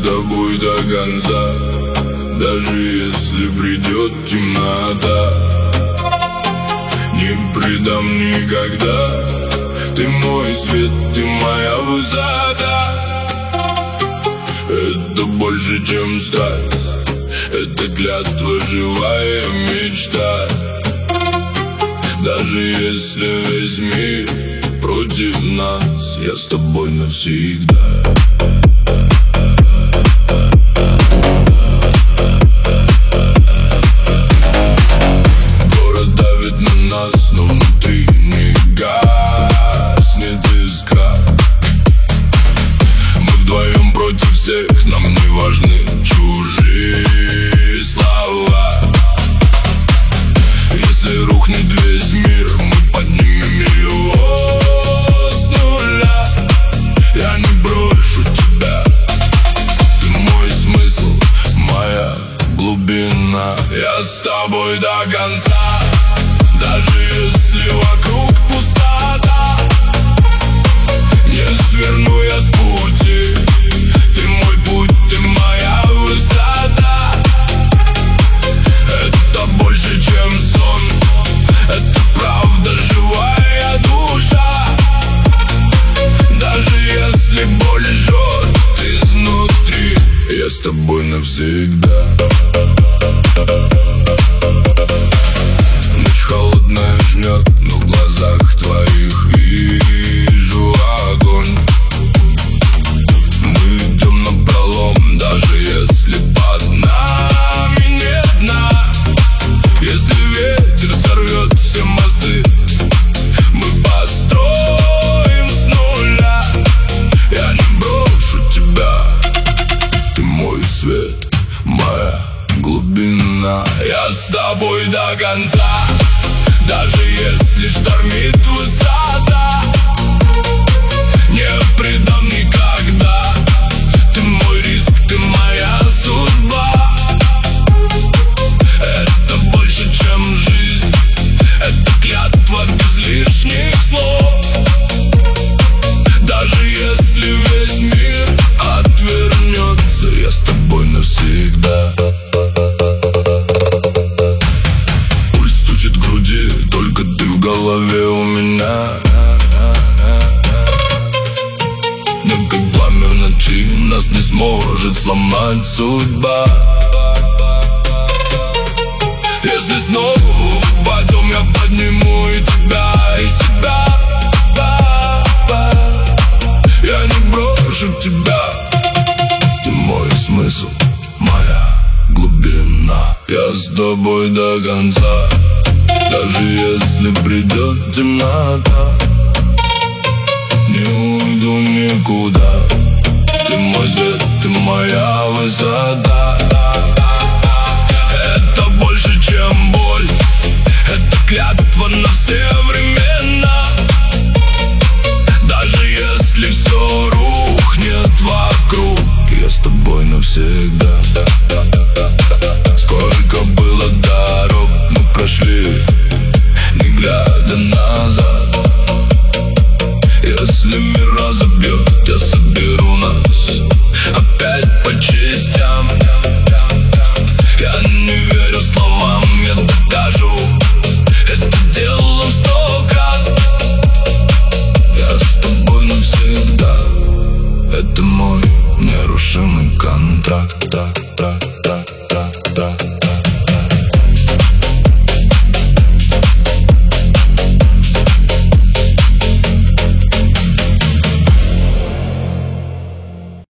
тобой до конца, даже если придет темнота. Не предам никогда, ты мой свет, ты моя высота. Это больше, чем страсть, это клятва, живая мечта. Даже если весь мир против нас, я с тобой навсегда. Город давит на нас, но внутри не гаснет искра. Мы вдвоем против всех, нам не важны чужие слова. Если рухнет весь мир, мы поднимем его с нуля. Я не брошу тебя, ты мой смысл, моя глубина. Я с тобой до конца, даже если вокруг пустота. Не сверну я с пути, ты мой путь, ты моя высота. Это больше, чем сон, это правда, живая душа. Даже если боль жжет изнутри, я с тобой навсегда. Ночь холодная жмет, но в глазах твоих вижу огонь. Мы идем напролом, даже если под нами нет дна. Если ветер сорвет все мосты, мы построим с нуля. Я не брошу тебя, ты мой свет, моя глубина. Я с тобой до конца, даже если штормит высота. Не предам никогда, ты мой риск, ты моя судьба. Это больше, чем жизнь, это клятва без лишних слов. Даже если весь мир отвернется, я с тобой навсегда. Пульс стучит в груди, только ты в голове у меня. Но как пламя в ночи, нас не сможет сломать судьба. Если снова упадем, я подниму и тебя, и себя. Я не брошу тебя, ты мой смысл, моя глубина. Я с тобой до конца, даже если придет темнота. Не уйду никуда, ты мой свет, ты моя высота. Это больше, чем боль, это клятва на все времена. Даже если все рухнет вокруг, я с тобой навсегда. Сколько было дорог мы прошли, не глядя назад. Если мир разобьет, я соберу нас опять по частям. Я не верю словам, я докажу это делом 100 крат. Я с тобой навсегда, это мой нерушимый контракт.